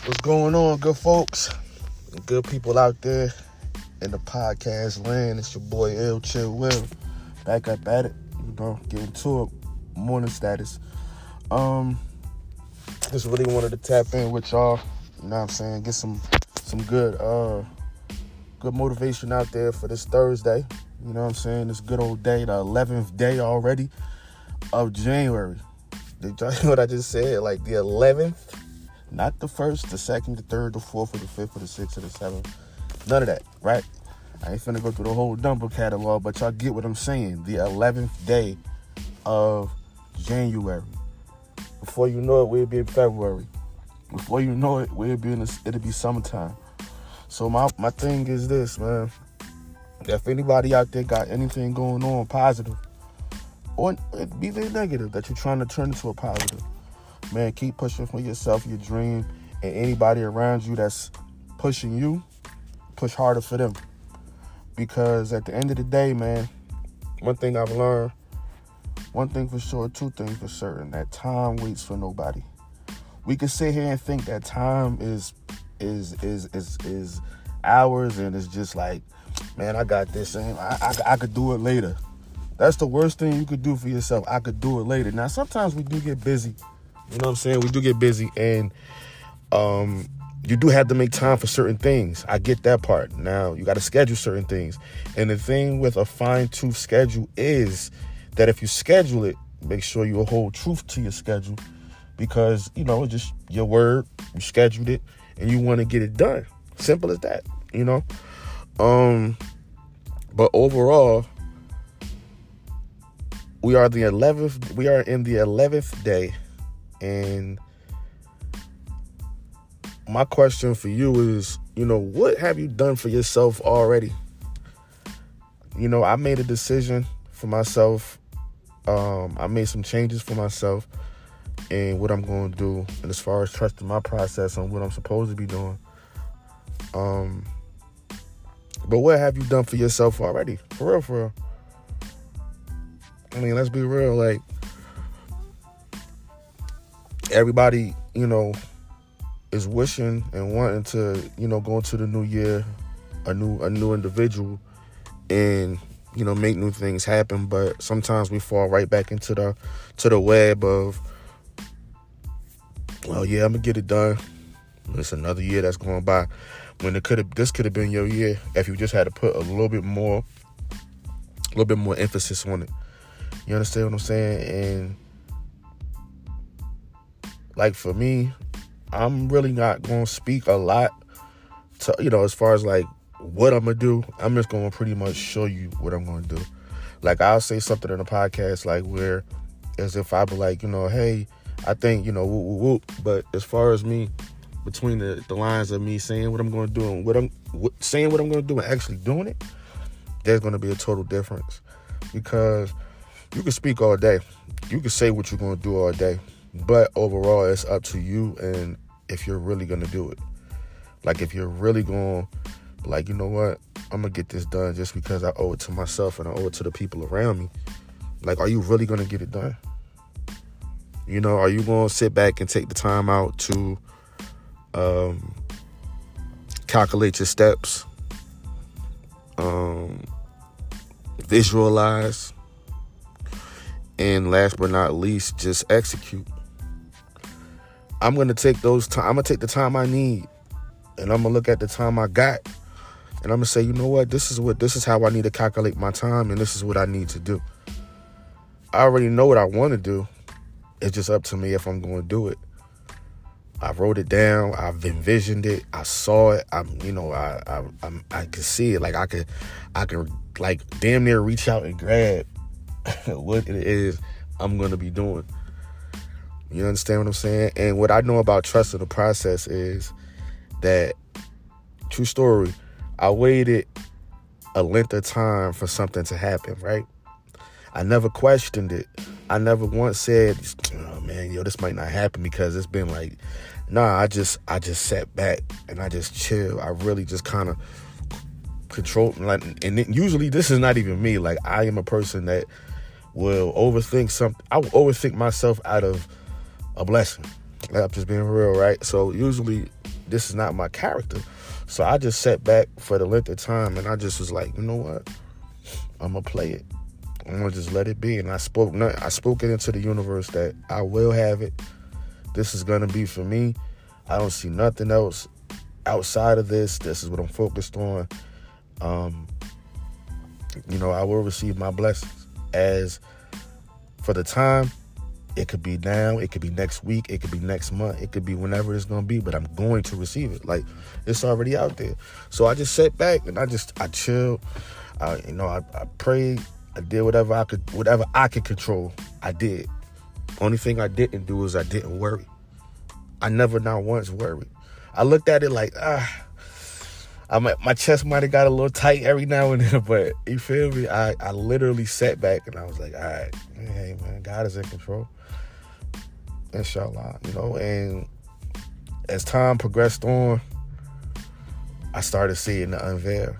What's going on, good folks? Good people out there in the podcast land. It's your boy Ill Chill Will. Back up at it, getting to it. Morning status. Just really wanted to tap in with y'all. You know what I'm saying? Get some good motivation out there for this Thursday. You know what I'm saying? This good old day, the 11th day already of January. Did y'all hear what I just said? Like the 11th? Not the 1st, the 2nd, the 3rd, the 4th, or the 5th, or the 6th, or the 7th. None of that, right? I ain't finna go through the whole number catalog, but y'all get what I'm saying. The 11th day of January. Before you know it, we'll be in February. Before you know it, it'll be summertime. So my thing is this, man. If anybody out there got anything going on positive, or be they negative, that you're trying to turn into a positive, man, keep pushing for yourself, your dream, and anybody around you that's pushing you, push harder for them. Because at the end of the day, man, one thing I've learned, one thing for sure, two things for certain, that time waits for nobody. We can sit here and think that time is hours, and it's just like, man, I got this, and I could do it later. That's the worst thing you could do for yourself. I could do it later. Now, sometimes we do get busy. You know what I'm saying? We do get busy, and you do have to make time for certain things. I get that part. Now, you got to schedule certain things. And the thing with a fine-tooth schedule is that if you schedule it, make sure you hold truth to your schedule, because, it's just your word. You scheduled it, and you want to get it done. Simple as that, But overall, we are in the 11th day. And my question for you is, what have you done for yourself already? I made a decision for myself. I made some changes for myself and what I'm going to do. And as far as trusting my process on what I'm supposed to be doing. But what have you done for yourself already? For real. I mean, let's be real. Like, everybody, is wishing and wanting to, go into the new year, a new individual, and, make new things happen. But sometimes we fall right back into the web of, well, yeah, I'm gonna get it done. It's another year that's going by, when this could have been your year if you just had to put a little bit more emphasis on it. You understand what I'm saying? And like, for me, I'm really not going to speak a lot to, as far as like what I'm going to do. I'm just going to pretty much show you what I'm going to do. Like, I'll say something in a podcast, like, where as if I be like, hey, I think, whoop, whoop, whoop. But as far as me, between the lines of me saying what I'm going to do and saying what I'm going to do and actually doing it, there's going to be a total difference. Because you can speak all day. You can say what you're going to do all day. But overall, it's up to you, and if you're really going to do it. Like, if you're really going to, like, you know what, I'm going to get this done just because I owe it to myself and I owe it to the people around me. Like, are you really going to get it done? Are you going to sit back and take the time out to calculate your steps, visualize, and last but not least, just execute? I'm going to take the time I need, and I'm going to look at the time I got, and I'm going to say, you know what, this is how I need to calculate my time, and this is what I need to do. I already know what I want to do. It's just up to me if I'm going to do it. I wrote it down. I've envisioned it. I saw it. I can see it. Like, I could like damn near reach out and grab what it is I'm going to be doing. You understand what I'm saying? And what I know about trusting the process is that, true story, I waited a length of time for something to happen, right? I never questioned it. I never once said, oh man, this might not happen, because it's been like, nah, I just sat back and I just chill. I really just kind of control. Like, and usually this is not even me. Like, I am a person that will overthink something. I will overthink myself out of a blessing. Like, I'm just being real, right? So usually this is not my character. So I just sat back for the length of time, and I just was like, you know what? I'm going to play it. I'm going to just let it be. And I spoke it into the universe that I will have it. This is going to be for me. I don't see nothing else outside of this. This is what I'm focused on. I will receive my blessings. As for the time, it could be now, it could be next week, it could be next month, it could be whenever it's going to be, but I'm going to receive it. Like, it's already out there. So I just sat back and I chilled. I prayed. I did whatever I could control. I did. Only thing I didn't do is I didn't worry. I never not once worried. I looked at it like, my chest might have got a little tight every now and then, but you feel me? I literally sat back and I was like, all right, hey man, God is in control. Inshallah, and as time progressed on, I started seeing the unveil.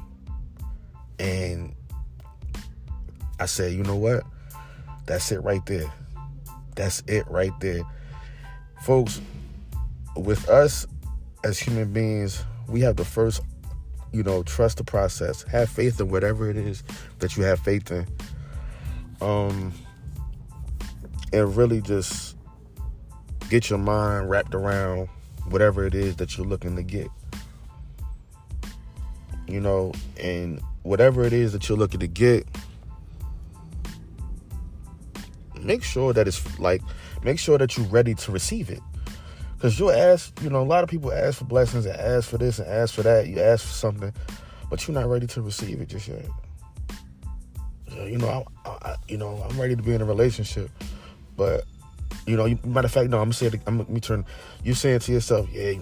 And I said, you know what? That's it right there. That's it right there. Folks, with us as human beings, we have to first, trust the process. Have faith in whatever it is that you have faith in. And really just get your mind wrapped around whatever it is that you're looking to get. And whatever it is that you're looking to get, make sure that you're ready to receive it. Because you'll ask, a lot of people ask for blessings and ask for this and ask for that. You ask for something, but you're not ready to receive it just yet. I'm ready to be in a relationship, but matter of fact, no, you're saying to yourself, yeah,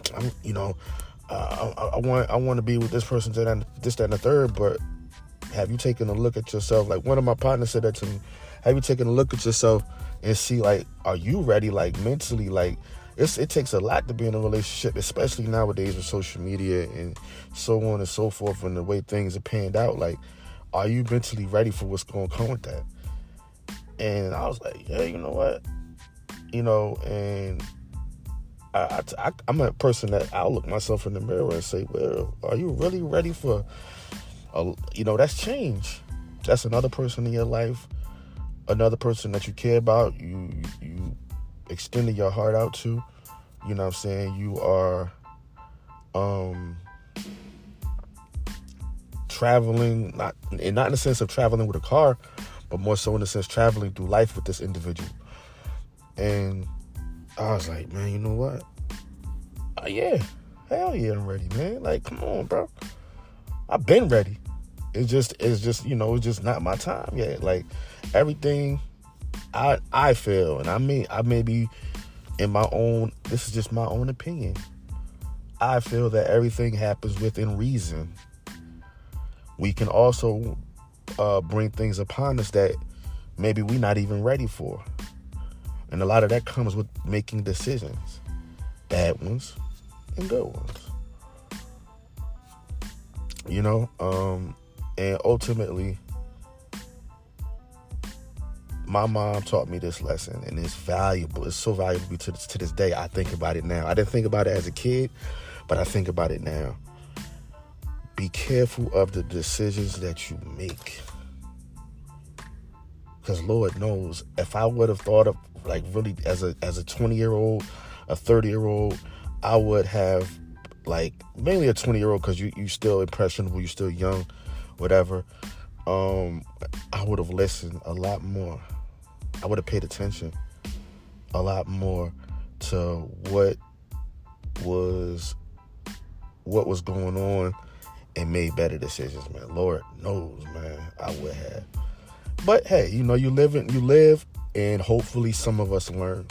I want to be with this person, this, that, and the third, but have you taken a look at yourself? Like, one of my partners said that to me. Have you taken a look at yourself and see, like, are you ready, like, mentally? Like, it takes a lot to be in a relationship, especially nowadays with social media and so on and so forth, and the way things are panned out. Like, are you mentally ready for what's going to come with that? And I was like, yeah, you know what? And I'm a person that I'll look myself in the mirror and say, well, are you really ready for, that's change. That's another person in your life, another person that you care about, you extended your heart out to, you know what I'm saying? You are traveling, not in the sense of traveling with a car, but more so in the sense traveling through life with this individual. And I was like, man, you know what? Yeah, hell yeah, I'm ready, man. Like, come on, bro. I've been ready. It's just, it's just not my time yet. Like, everything I feel, and I may be in my own, this is just my own opinion. I feel that everything happens within reason. We can also bring things upon us that maybe we're not even ready for. And a lot of that comes with making decisions. Bad ones and good ones. And ultimately, my mom taught me this lesson, and it's valuable. It's so valuable to this day. I think about it now. I didn't think about it as a kid, but I think about it now. Be careful of the decisions that you make. Because Lord knows, if I would have thought of, like, really as a 20-year-old, a 30-year-old, I would have, like, mainly a 20-year-old, because you still impressionable, you still young, whatever. I would have listened a lot more. I would have paid attention a lot more to what was going on and made better decisions, man. Lord knows, man, I would have. But hey, you live, and hopefully some of us learn.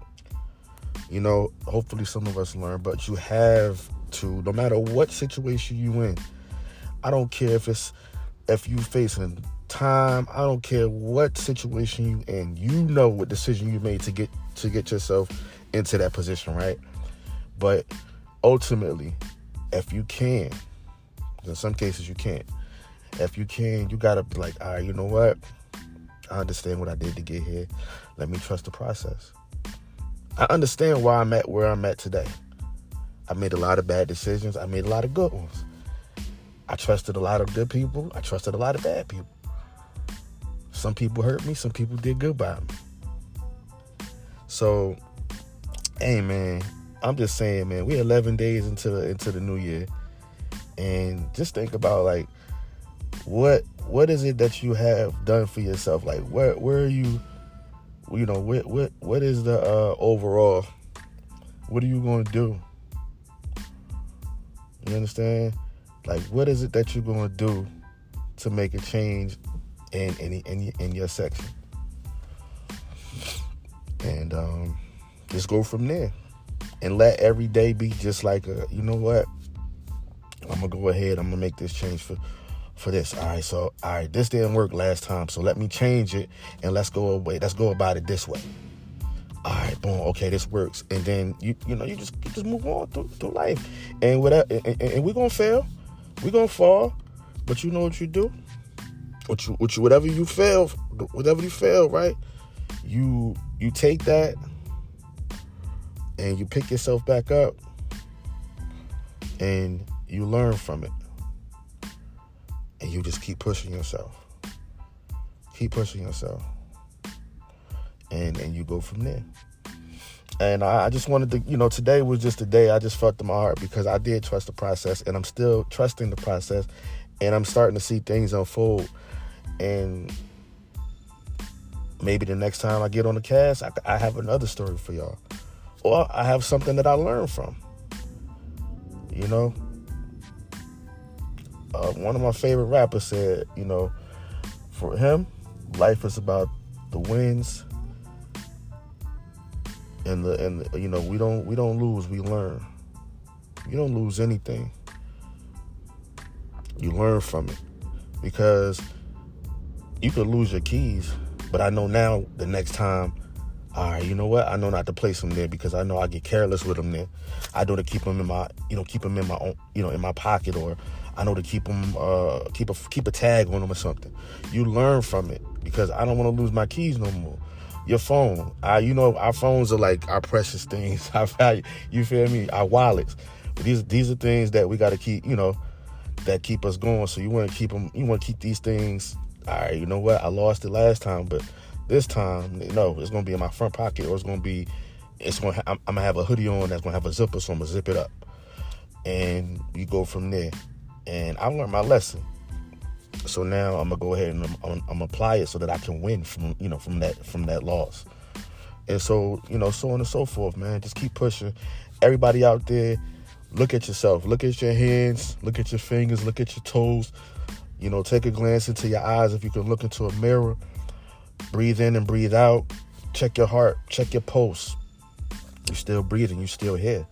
But you have to, no matter what situation you in. I don't care if you facing time. I don't care what situation you in. You know what decision you made to get yourself into that position, right? But ultimately, if you can, in some cases you can't. If you can, you gotta be like, all right, you know what? I understand what I did to get here. Let me trust the process. I understand why I'm at where I'm at today. I made a lot of bad decisions. I made a lot of good ones. I trusted a lot of good people. I trusted a lot of bad people. Some people hurt me. Some people did good by me. So, hey, man, I'm just saying, man, we're 11 days into the new year. And just think about, like, what is it that you have done for yourself? Like, where are you, what is the overall, what are you going to do? You understand? Like, what is it that you're going to do to make a change in your section? And just go from there. And let every day be just like you know what? I'm going to go ahead. I'm going to make this change for this. All right, this didn't work last time, so let me change it, and let's go about it this way. All right, boom, okay, this works. And then, you just move on through life. And we're going to fail. We're going to fall. But you know what you do? Whatever you fail, right? You take that and you pick yourself back up and you learn from it. And you just keep pushing yourself. Keep pushing yourself. And you go from there. And I just wanted to, today was just a day I just felt in my heart because I did trust the process, and I'm still trusting the process, and I'm starting to see things unfold. And maybe the next time I get on the cast, I have another story for y'all. Or I have something that I learned from. One of my favorite rappers said, for him, life is about the wins and we don't lose, we learn. You don't lose anything. You learn from it. Because you could lose your keys, but I know now the next time, all right, you know what? I know not to place them there because I know I get careless with them there. I know to keep them in my, own, in my pocket, or I know to keep them, keep a tag on them or something. You learn from it because I don't want to lose my keys no more. Your phone, our phones are like our precious things. You feel me? Our wallets. But these are things that we got to keep, that keep us going. So you want to keep them. You want to keep these things. All right, you know what? I lost it last time, but this time, no, it's gonna be in my front pocket, or I'm gonna have a hoodie on that's gonna have a zipper, so I'm gonna zip it up, and you go from there. And I learned my lesson, so now I'm gonna go ahead and I'm gonna apply it so that I can win from that loss. And so so on and so forth, man. Just keep pushing. Everybody out there, look at yourself. Look at your hands. Look at your fingers. Look at your toes. Take a glance into your eyes if you can look into a mirror. Breathe in and breathe out. Check your heart. Check your pulse. You're still breathing. You're still here.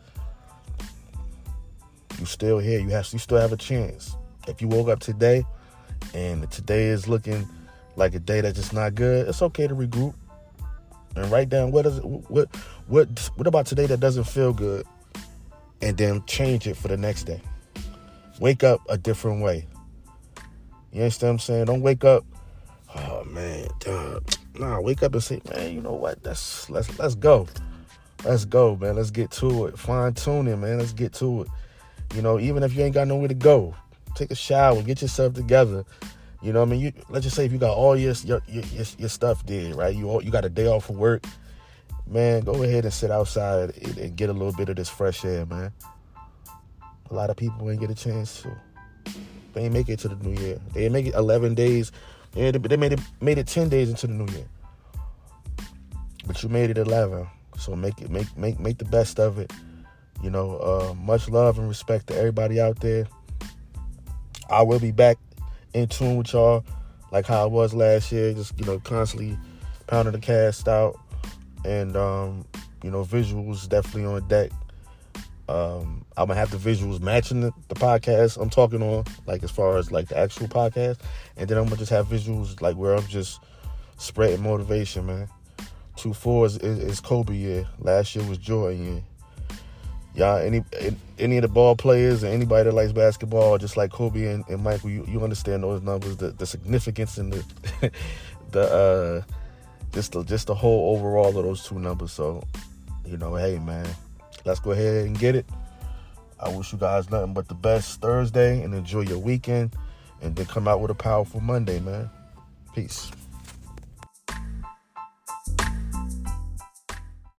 You're still here. You still have a chance. If you woke up today and today is looking like a day that's just not good, it's okay to regroup and write down what about today that doesn't feel good, and then change it for the next day. Wake up a different way. You understand what I'm saying? Don't wake up, oh man, wake up and say, man, you know what? Let's go. Let's go, man. Let's get to it. Fine tuning, man. Let's get to it. Even if you ain't got nowhere to go, take a shower, get yourself together. Let's just say if you got all your stuff did, right? You got a day off of work, man, go ahead and sit outside and get a little bit of this fresh air, man. A lot of people ain't get a chance to. They ain't make it to the new year. They ain't make it 11 days. They made it 10 days into the new year. But you made it 11. So make the best of it. Much love and respect to everybody out there. I will be back in tune with y'all like how I was last year. Just, constantly pounding the cast out. And, visuals definitely on deck. I'm gonna have the visuals matching the podcast I'm talking on, like as far as like the actual podcast, and then I'm gonna just have visuals like where I'm just spreading motivation, man. 24 is Kobe year. Last year was Jordan year. Y'all, any of the ball players and anybody that likes basketball, just like Kobe and Michael, you understand those numbers, the significance and the just the whole overall of those two numbers. So, hey man, let's go ahead and get it. I wish you guys nothing but the best Thursday and enjoy your weekend. And then come out with a powerful Monday, man. Peace.